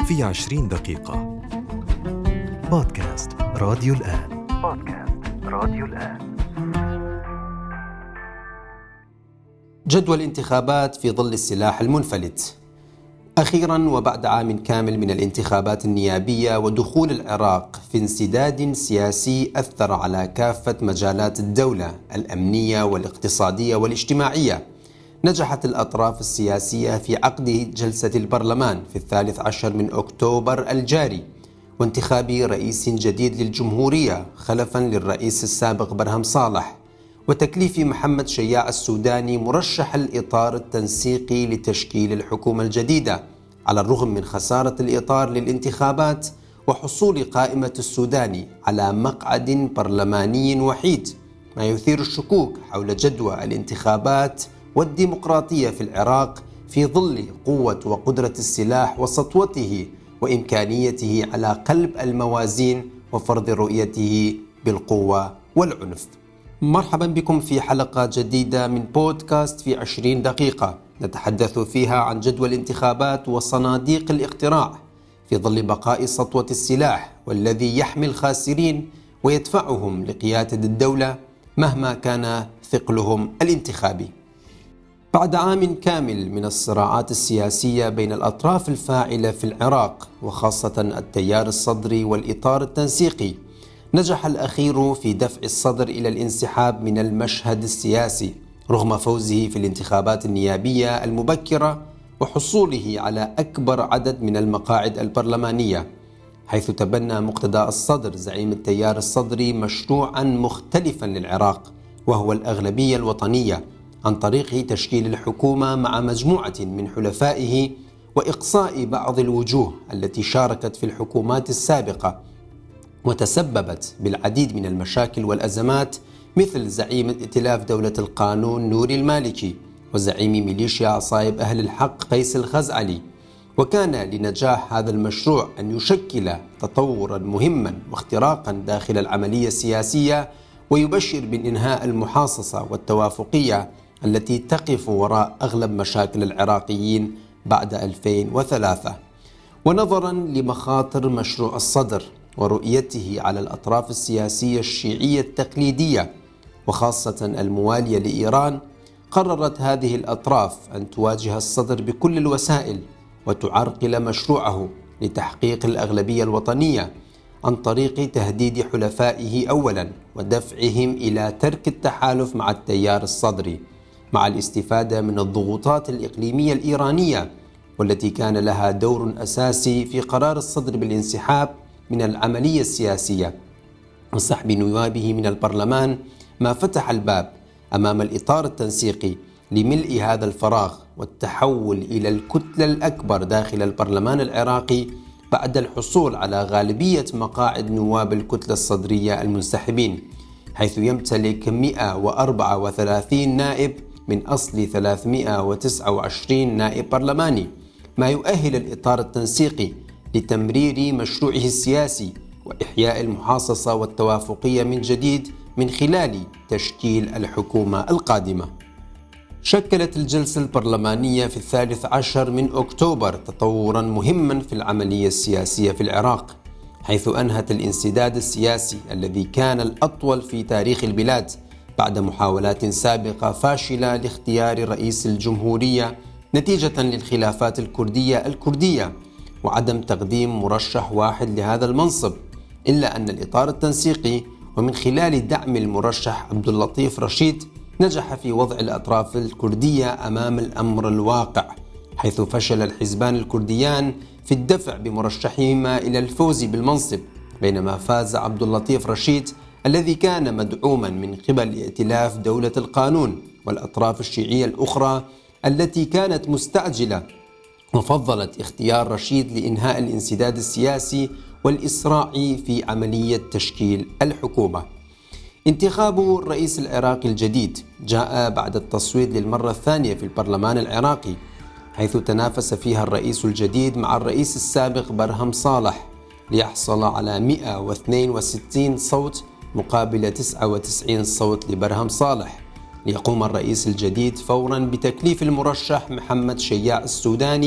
في 20 دقيقة. بودكاست راديو الآن. جدوى الانتخابات في ظل السلاح المنفلت. أخيراً وبعد عام كامل من الانتخابات النيابية ودخول العراق في انسداد سياسي أثر على كافة مجالات الدولة الأمنية والاقتصادية والاجتماعية، نجحت الأطراف السياسية في عقد جلسة البرلمان في 13 من أكتوبر الجاري وانتخاب رئيس جديد للجمهورية خلفاً للرئيس السابق برهم صالح، وتكليف محمد شياع السوداني مرشح الإطار التنسيقي لتشكيل الحكومة الجديدة، على الرغم من خسارة الإطار للانتخابات وحصول قائمة السوداني على مقعد برلماني وحيد، ما يثير الشكوك حول جدوى الانتخابات والديمقراطية في العراق في ظل قوة وقدرة السلاح وسطوته وإمكانيته على قلب الموازين وفرض رؤيته بالقوة والعنف. مرحبا بكم في حلقة جديدة من بودكاست في 20 دقيقة نتحدث فيها عن جدوى الانتخابات وصناديق الاقتراع في ظل بقاء سطوة السلاح والذي يحمي الخاسرين ويدفعهم لقيادة الدولة مهما كان ثقلهم الانتخابي. بعد عام كامل من الصراعات السياسية بين الأطراف الفاعلة في العراق وخاصة التيار الصدري والإطار التنسيقي، نجح الأخير في دفع الصدر إلى الانسحاب من المشهد السياسي رغم فوزه في الانتخابات النيابية المبكرة وحصوله على أكبر عدد من المقاعد البرلمانية، حيث تبنى مقتدى الصدر زعيم التيار الصدري مشروعا مختلفا للعراق وهو الأغلبية الوطنية، عن طريق تشكيل الحكومة مع مجموعة من حلفائه وإقصاء بعض الوجوه التي شاركت في الحكومات السابقة وتسببت بالعديد من المشاكل والأزمات، مثل زعيم ائتلاف دولة القانون نوري المالكي وزعيم ميليشيا عصائب أهل الحق قيس الخزعلي. وكان لنجاح هذا المشروع أن يشكل تطورا مهما واختراقا داخل العملية السياسية، ويبشر بإنهاء المحاصصة والتوافقية التي تقف وراء أغلب مشاكل العراقيين بعد 2003. ونظرا لمخاطر مشروع الصدر ورؤيته على الأطراف السياسية الشيعية التقليدية وخاصة الموالية لإيران، قررت هذه الأطراف أن تواجه الصدر بكل الوسائل وتعرقل مشروعه لتحقيق الأغلبية الوطنية عن طريق تهديد حلفائه أولا ودفعهم إلى ترك التحالف مع التيار الصدري، مع الاستفادة من الضغوطات الإقليمية الإيرانية والتي كان لها دور أساسي في قرار الصدر بالانسحاب من العملية السياسية وسحب نوابه من البرلمان، ما فتح الباب أمام الإطار التنسيقي لملء هذا الفراغ والتحول إلى الكتلة الأكبر داخل البرلمان العراقي بعد الحصول على غالبية مقاعد نواب الكتلة الصدرية المنسحبين، حيث يمتلك 134 نائب من أصل 329 نائب برلماني، ما يؤهل الإطار التنسيقي لتمرير مشروعه السياسي وإحياء المحاصصة والتوافقية من جديد من خلال تشكيل الحكومة القادمة. شكلت الجلسة البرلمانية في 13 من أكتوبر تطورا مهما في العملية السياسية في العراق، حيث أنهت الانسداد السياسي الذي كان الأطول في تاريخ البلاد بعد محاولات سابقة فاشلة لاختيار رئيس الجمهورية نتيجة للخلافات الكردية وعدم تقديم مرشح واحد لهذا المنصب، إلا أن الإطار التنسيقي ومن خلال دعم المرشح عبد اللطيف رشيد نجح في وضع الأطراف الكردية أمام الأمر الواقع، حيث فشل الحزبان الكرديان في الدفع بمرشحهما إلى الفوز بالمنصب، بينما فاز عبد اللطيف رشيد الذي كان مدعوما من قبل ائتلاف دولة القانون والأطراف الشيعية الأخرى التي كانت مستعجلة وفضلت اختيار رشيد لإنهاء الانسداد السياسي والإسراع في عملية تشكيل الحكومة. انتخاب الرئيس العراقي الجديد جاء بعد التصويت للمرة الثانية في البرلمان العراقي، حيث تنافس فيها الرئيس الجديد مع الرئيس السابق برهم صالح ليحصل على 162 صوت مقابل 99 صوت لبرهم صالح، ليقوم الرئيس الجديد فورا بتكليف المرشح محمد شياع السوداني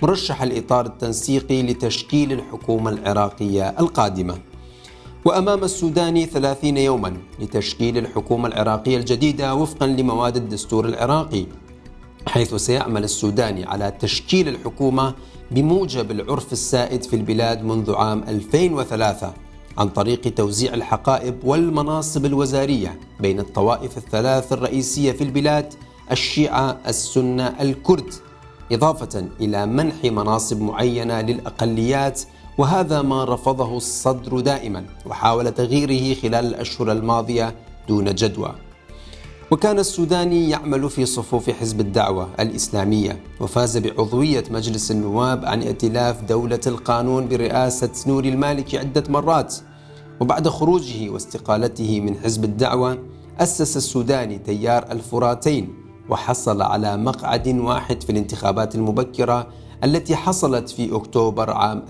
مرشح الإطار التنسيقي لتشكيل الحكومة العراقية القادمة. وأمام السوداني 30 يوما لتشكيل الحكومة العراقية الجديدة وفقا لمواد الدستور العراقي، حيث سيعمل السوداني على تشكيل الحكومة بموجب العرف السائد في البلاد منذ عام 2003 عن طريق توزيع الحقائب والمناصب الوزارية بين الطوائف الثلاث الرئيسية في البلاد: الشيعة، السنة، الكرد، إضافة إلى منح مناصب معينة للأقليات، وهذا ما رفضه الصدر دائما وحاول تغييره خلال الأشهر الماضية دون جدوى. وكان السوداني يعمل في صفوف حزب الدعوة الإسلامية، وفاز بعضوية مجلس النواب عن ائتلاف دولة القانون برئاسة نوري المالكي عدة مرات. وبعد خروجه واستقالته من حزب الدعوة أسس السوداني تيار الفراتين، وحصل على مقعد واحد في الانتخابات المبكرة التي حصلت في أكتوبر عام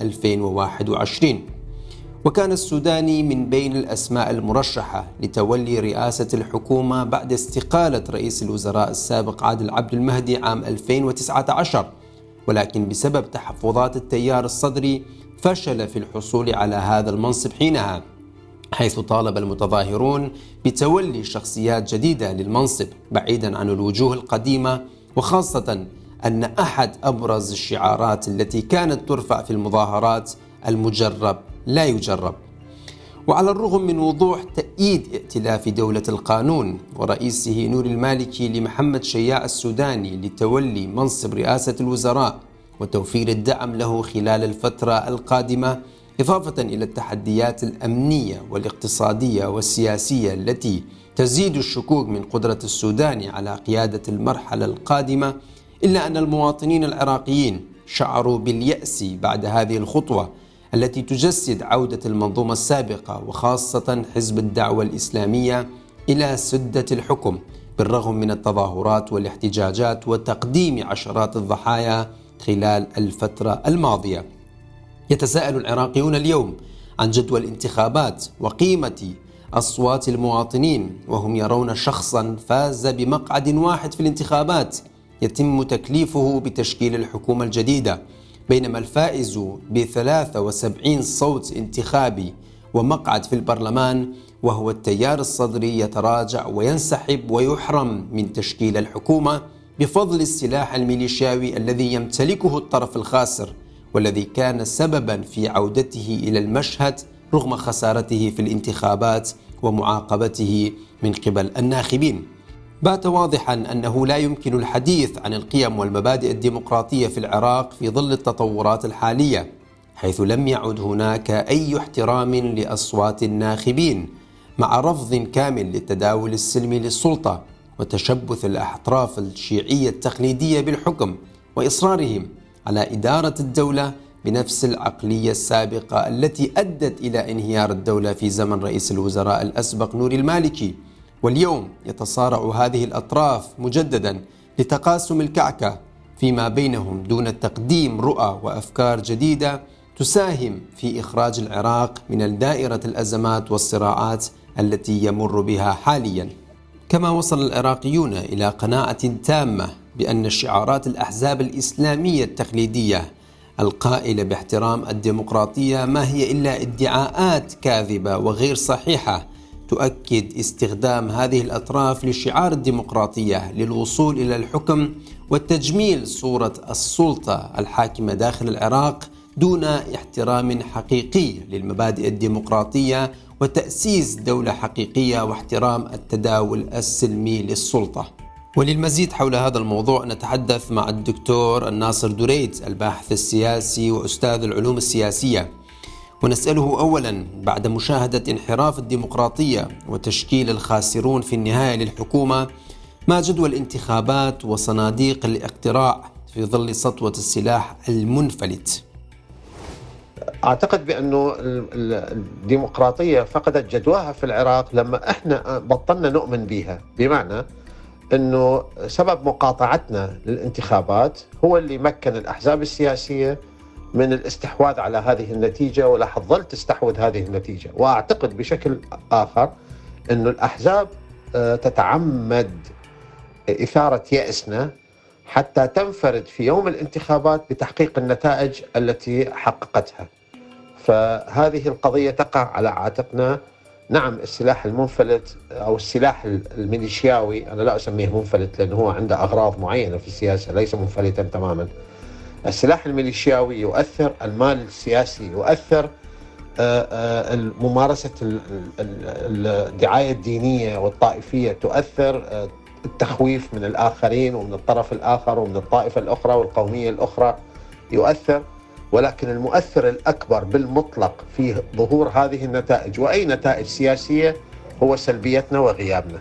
2021. وكان السوداني من بين الأسماء المرشحة لتولي رئاسة الحكومة بعد استقالة رئيس الوزراء السابق عادل عبد المهدي عام 2019، ولكن بسبب تحفظات التيار الصدري فشل في الحصول على هذا المنصب حينها، حيث طالب المتظاهرون بتولي شخصيات جديدة للمنصب بعيدا عن الوجوه القديمة، وخاصة أن أحد أبرز الشعارات التي كانت ترفع في المظاهرات: المجرب لا يجرب. وعلى الرغم من وضوح تأييد ائتلاف دولة القانون ورئيسه نوري المالكي لمحمد شياع السوداني لتولي منصب رئاسة الوزراء وتوفير الدعم له خلال الفترة القادمة، إضافة إلى التحديات الأمنية والاقتصادية والسياسية التي تزيد الشكوك من قدرة السوداني على قيادة المرحلة القادمة، إلا أن المواطنين العراقيين شعروا باليأس بعد هذه الخطوة التي تجسد عودة المنظومة السابقة وخاصة حزب الدعوة الإسلامية إلى سدة الحكم بالرغم من التظاهرات والاحتجاجات وتقديم عشرات الضحايا خلال الفترة الماضية. يتساءل العراقيون اليوم عن جدوى الانتخابات وقيمة أصوات المواطنين، وهم يرون شخصا فاز بمقعد واحد في الانتخابات يتم تكليفه بتشكيل الحكومة الجديدة، بينما الفائز ب73 صوت انتخابي ومقعد في البرلمان وهو التيار الصدري يتراجع وينسحب ويحرم من تشكيل الحكومة بفضل السلاح الميليشياوي الذي يمتلكه الطرف الخاسر، والذي كان سببا في عودته إلى المشهد رغم خسارته في الانتخابات ومعاقبته من قبل الناخبين. بات واضحا أنه لا يمكن الحديث عن القيم والمبادئ الديمقراطية في العراق في ظل التطورات الحالية، حيث لم يعد هناك أي احترام لأصوات الناخبين، مع رفض كامل للتداول السلمي للسلطة وتشبث الأطراف الشيعية التقليدية بالحكم وإصرارهم على إدارة الدولة بنفس العقلية السابقة التي أدت إلى انهيار الدولة في زمن رئيس الوزراء الأسبق نوري المالكي. واليوم يتصارع هذه الأطراف مجددا لتقاسم الكعكة فيما بينهم دون تقديم رؤى وأفكار جديدة تساهم في إخراج العراق من دائرة الأزمات والصراعات التي يمر بها حاليا. كما وصل العراقيون إلى قناعة تامة بأن شعارات الأحزاب الإسلامية التقليدية القائلة باحترام الديمقراطية ما هي إلا ادعاءات كاذبة وغير صحيحة تؤكد استخدام هذه الأطراف لشعار الديمقراطية للوصول إلى الحكم وتجميل صورة السلطة الحاكمة داخل العراق دون احترام حقيقي للمبادئ الديمقراطية وتأسيس دولة حقيقية واحترام التداول السلمي للسلطة. وللمزيد حول هذا الموضوع نتحدث مع الدكتور الناصر دريد، الباحث السياسي وأستاذ العلوم السياسية، ونسأله أولا بعد مشاهدة انحراف الديمقراطية وتشكيل الخاسرون في النهاية للحكومة، ما جدوى الانتخابات وصناديق الاقتراع في ظل سطوة السلاح المنفلت؟ أعتقد بأنه الديمقراطية فقدت جدواها في العراق لما إحنا بطلنا نؤمن بها، بمعنى أنه سبب مقاطعتنا للانتخابات هو اللي مكن الأحزاب السياسية من الاستحواذ على هذه النتيجة، ولا حظل تستحوذ هذه النتيجة. وأعتقد بشكل آخر أنه الأحزاب تتعمد إثارة يأسنا حتى تنفرد في يوم الانتخابات بتحقيق النتائج التي حققتها. فهذه القضية تقع على عاتقنا. نعم، السلاح المنفلت أو السلاح الميليشياوي، أنا لا أسميه منفلت لأنه هو عنده أغراض معينة في السياسة، ليس منفلتا تماما. السلاح الميليشياوي يؤثر، المال السياسي يؤثر، ممارسة الدعاية الدينية والطائفية تؤثر، التخويف من الآخرين ومن الطرف الآخر ومن الطائفة الأخرى والقومية الأخرى يؤثر. ولكن المؤثر الأكبر بالمطلق في ظهور هذه النتائج وأي نتائج سياسية هو سلبيتنا وغيابنا.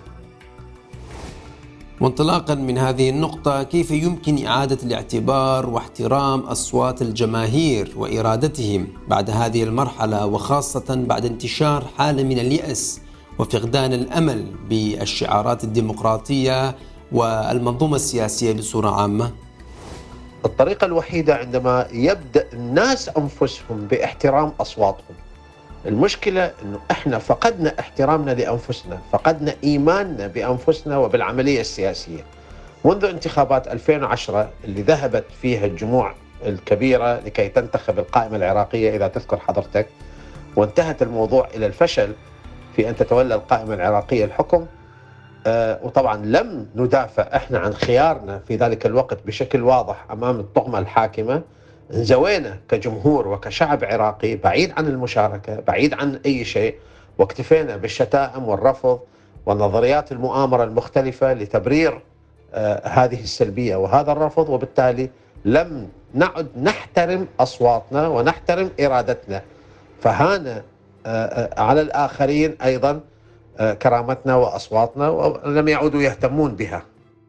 وانطلاقا من هذه النقطة، كيف يمكن إعادة الاعتبار واحترام أصوات الجماهير وإرادتهم بعد هذه المرحلة، وخاصة بعد انتشار حالة من اليأس وفقدان الأمل بالشعارات الديمقراطية والمنظومة السياسية بصورة عامة؟ الطريقة الوحيدة عندما يبدأ الناس أنفسهم باحترام أصواتهم. المشكلة أنه إحنا فقدنا احترامنا لأنفسنا، فقدنا إيماننا بأنفسنا وبالعملية السياسية منذ انتخابات 2010 اللي ذهبت فيها الجموع الكبيرة لكي تنتخب القائمة العراقية إذا تذكر حضرتك، وانتهت الموضوع إلى الفشل في أن تتولى القائمة العراقية الحكم. وطبعا لم ندافع احنا عن خيارنا في ذلك الوقت بشكل واضح امام الطغمة الحاكمة. انزوينا كجمهور وكشعب عراقي بعيد عن المشاركة، بعيد عن اي شيء، واكتفينا بالشتائم والرفض ونظريات المؤامرة المختلفة لتبرير هذه السلبية وهذا الرفض، وبالتالي لم نعد نحترم أصواتنا ونحترم إرادتنا، فهان على الآخرين أيضا كرامتنا وأصواتنا ولم يعودوا يهتمون بها.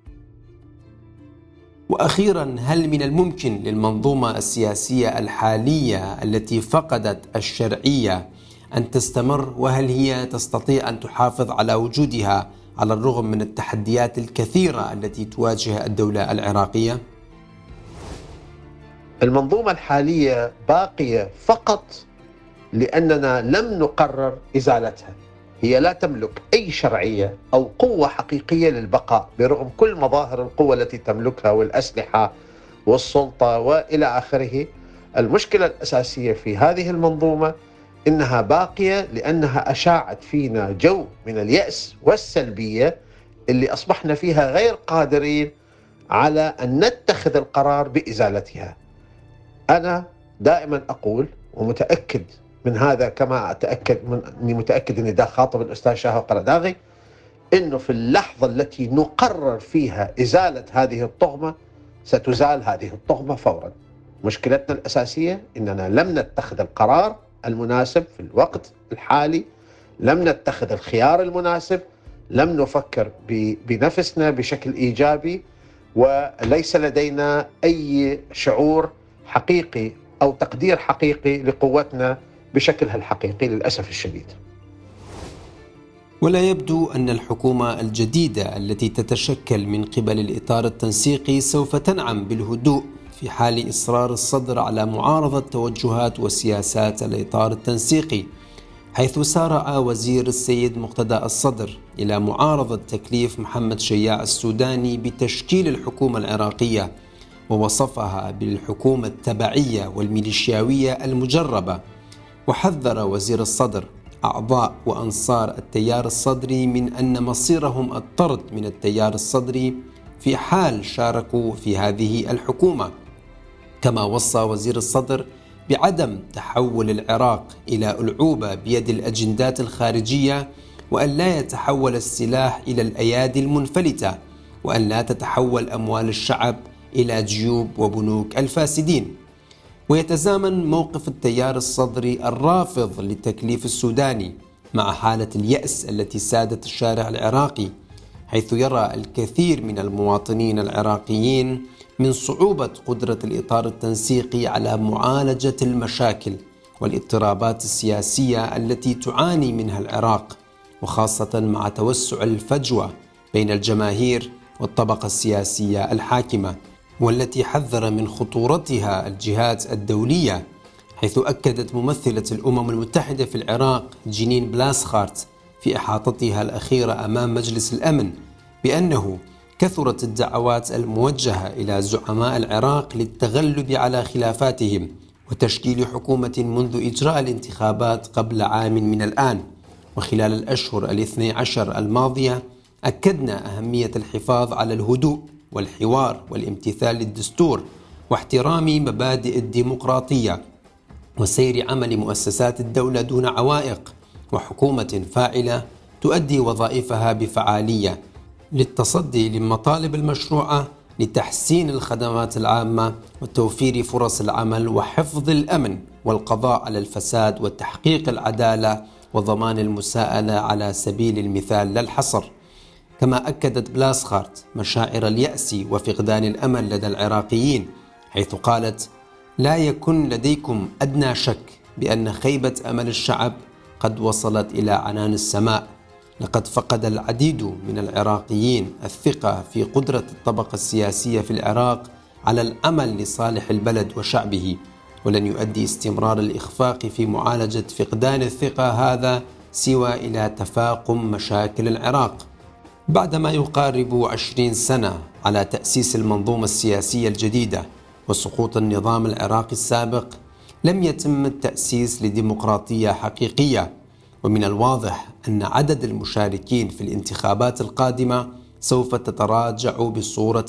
وأخيرا، هل من الممكن للمنظومة السياسية الحالية التي فقدت الشرعية أن تستمر؟ وهل هي تستطيع أن تحافظ على وجودها على الرغم من التحديات الكثيرة التي تواجه الدولة العراقية؟ المنظومة الحالية باقية فقط لأننا لم نقرر إزالتها. هي لا تملك أي شرعية أو قوة حقيقية للبقاء برغم كل مظاهر القوة التي تملكها والأسلحة والسلطة وإلى آخره. المشكلة الأساسية في هذه المنظومة إنها باقية لأنها أشاعت فينا جو من اليأس والسلبية اللي أصبحنا فيها غير قادرين على أن نتخذ القرار بإزالتها. أنا دائما أقول ومتأكد من هذا، كما أني متأكد أني دا خاطب الأستاذ شاهو قرداغي، أنه في اللحظة التي نقرر فيها إزالة هذه الطغمة ستزال هذه الطغمة فورا. مشكلتنا الأساسية أننا لم نتخذ القرار المناسب في الوقت الحالي، لم نتخذ الخيار المناسب، لم نفكر بنفسنا بشكل إيجابي، وليس لدينا أي شعور حقيقي أو تقدير حقيقي لقوتنا بشكلها الحقيقي للأسف الشديد. ولا يبدو أن الحكومة الجديدة التي تتشكل من قبل الإطار التنسيقي سوف تنعم بالهدوء في حال إصرار الصدر على معارضة توجهات وسياسات الإطار التنسيقي، حيث سارع وزير السيد مقتدى الصدر إلى معارضة تكليف محمد شياع السوداني بتشكيل الحكومة العراقية، ووصفها بالحكومة التبعية والميليشياوية المجربة. وحذر وزير الصدر أعضاء وأنصار التيار الصدري من أن مصيرهم الطرد من التيار الصدري في حال شاركوا في هذه الحكومة. كما وصى وزير الصدر بعدم تحول العراق إلى ألعوبة بيد الأجندات الخارجية، وأن لا يتحول السلاح إلى الأيادي المنفلتة، وأن لا تتحول أموال الشعب إلى جيوب وبنوك الفاسدين. ويتزامن موقف التيار الصدري الرافض للتكليف السوداني مع حالة اليأس التي سادت الشارع العراقي، حيث يرى الكثير من المواطنين العراقيين من صعوبة قدرة الإطار التنسيقي على معالجة المشاكل والاضطرابات السياسية التي تعاني منها العراق، وخاصة مع توسع الفجوة بين الجماهير والطبقة السياسية الحاكمة، والتي حذر من خطورتها الجهات الدولية، حيث أكدت ممثلة الأمم المتحدة في العراق جينين بلاسخارت في إحاطتها الأخيرة أمام مجلس الأمن بأنه كثرت الدعوات الموجهة إلى زعماء العراق للتغلب على خلافاتهم وتشكيل حكومة منذ إجراء الانتخابات قبل عام من الآن. وخلال الأشهر 12 الماضية أكدنا أهمية الحفاظ على الهدوء والحوار والامتثال للدستور واحترام مبادئ الديمقراطية وسير عمل مؤسسات الدولة دون عوائق، وحكومة فاعلة تؤدي وظائفها بفعالية للتصدي للمطالب المشروعة لتحسين الخدمات العامة وتوفير فرص العمل وحفظ الأمن والقضاء على الفساد وتحقيق العدالة وضمان المساءلة على سبيل المثال لا الحصر. كما أكدت بلاسخارت مشاعر اليأس وفقدان الأمل لدى العراقيين، حيث قالت: لا يكن لديكم أدنى شك بأن خيبة أمل الشعب قد وصلت إلى عنان السماء. لقد فقد العديد من العراقيين الثقة في قدرة الطبقة السياسية في العراق على العمل لصالح البلد وشعبه، ولن يؤدي استمرار الإخفاق في معالجة فقدان الثقة هذا سوى إلى تفاقم مشاكل العراق. بعدما يقارب 20 سنة على تأسيس المنظومة السياسية الجديدة وسقوط النظام العراقي السابق، لم يتم التأسيس لديمقراطية حقيقية، ومن الواضح أن عدد المشاركين في الانتخابات القادمة سوف تتراجع بصورة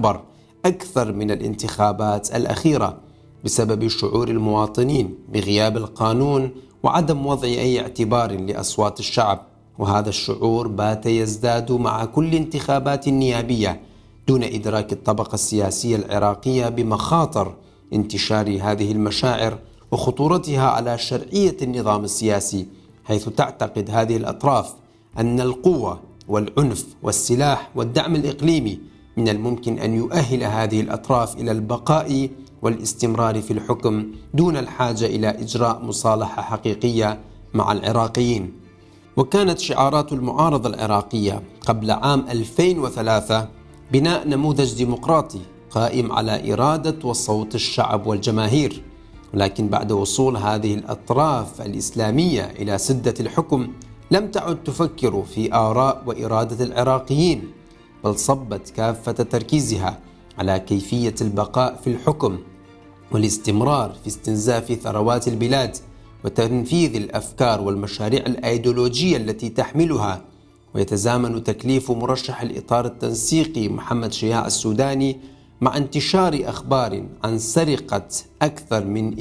أكثر من الانتخابات الأخيرة بسبب شعور المواطنين بغياب القانون وعدم وضع أي اعتبار لأصوات الشعب. وهذا الشعور بات يزداد مع كل انتخابات نيابية دون إدراك الطبقة السياسية العراقية بمخاطر انتشار هذه المشاعر وخطورتها على شرعية النظام السياسي، حيث تعتقد هذه الأطراف أن القوة والعنف والسلاح والدعم الإقليمي من الممكن أن يؤهل هذه الأطراف إلى البقاء والاستمرار في الحكم دون الحاجة إلى إجراء مصالحة حقيقية مع العراقيين. وكانت شعارات المعارضة العراقية قبل عام 2003 بناء نموذج ديمقراطي قائم على إرادة وصوت الشعب والجماهير، ولكن بعد وصول هذه الأطراف الإسلامية إلى سدة الحكم لم تعد تفكر في آراء وإرادة العراقيين، بل صبت كافة تركيزها على كيفية البقاء في الحكم والاستمرار في استنزاف ثروات البلاد وتنفيذ الأفكار والمشاريع الأيديولوجية التي تحملها. ويتزامن تكليف مرشح الإطار التنسيقي محمد شياع السوداني مع انتشار أخبار عن سرقة أكثر من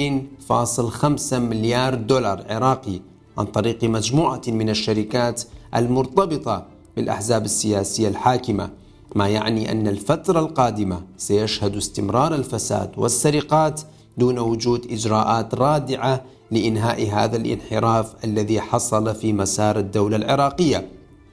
2.5 مليار دولار عراقي عن طريق مجموعة من الشركات المرتبطة بالأحزاب السياسية الحاكمة، ما يعني أن الفترة القادمة سيشهد استمرار الفساد والسرقات دون وجود إجراءات رادعة لإنهاء هذا الانحراف الذي حصل في مسار الدولة العراقية.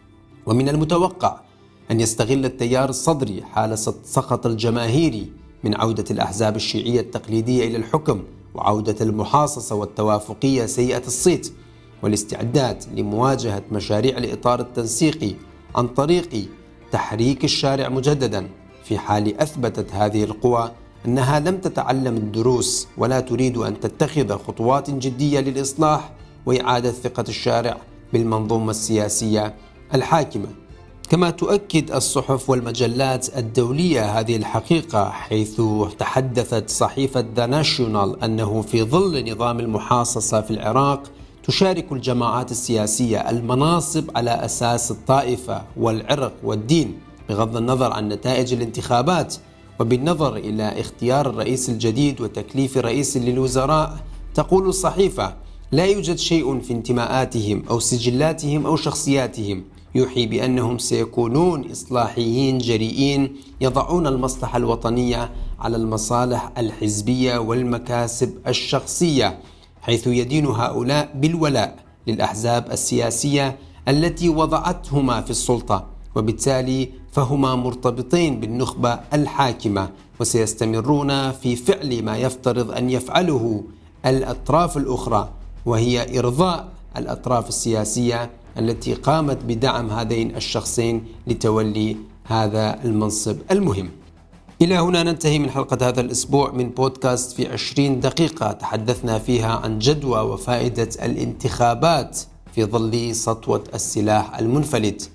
ومن المتوقع أن يستغل التيار الصدري حالة سخط الجماهيري من عودة الأحزاب الشيعية التقليدية إلى الحكم وعودة المحاصصة والتوافقية سيئة الصيت والاستعداد لمواجهة مشاريع الإطار التنسيقي عن طريق تحريك الشارع مجددا، في حال أثبتت هذه القوى أنها لم تتعلم الدروس ولا تريد أن تتخذ خطوات جدية للإصلاح وإعادة ثقة الشارع بالمنظومة السياسية الحاكمة. كما تؤكد الصحف والمجلات الدولية هذه الحقيقة، حيث تحدثت صحيفة ذا ناشيونال أنه في ظل نظام المحاصصة في العراق تشارك الجماعات السياسية المناصب على أساس الطائفة والعرق والدين، بغض النظر عن نتائج الانتخابات. وبالنظر إلى اختيار الرئيس الجديد وتكليف رئيس للوزراء، تقول الصحيفة: لا يوجد شيء في انتماءاتهم أو سجلاتهم أو شخصياتهم يوحي بأنهم سيكونون إصلاحيين جريئين يضعون المصلحة الوطنية على المصالح الحزبية والمكاسب الشخصية، حيث يدين هؤلاء بالولاء للأحزاب السياسية التي وضعتهما في السلطة، وبالتالي فهما مرتبطين بالنخبة الحاكمة وسيستمرون في فعل ما يفترض أن يفعله الأطراف الأخرى، وهي إرضاء الأطراف السياسية التي قامت بدعم هذين الشخصين لتولي هذا المنصب المهم. إلى هنا ننتهي من حلقة هذا الأسبوع من بودكاست في 20 دقيقة تحدثنا فيها عن جدوى وفائدة الانتخابات في ظل سطوة السلاح المنفلت.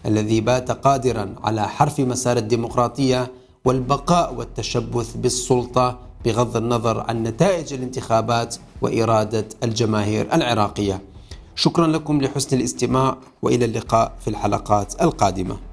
الذي بات قادرا على حرف مسار الديمقراطية والبقاء والتشبث بالسلطة بغض النظر عن نتائج الانتخابات وإرادة الجماهير العراقية. شكرا لكم لحسن الاستماع، وإلى اللقاء في الحلقات القادمة.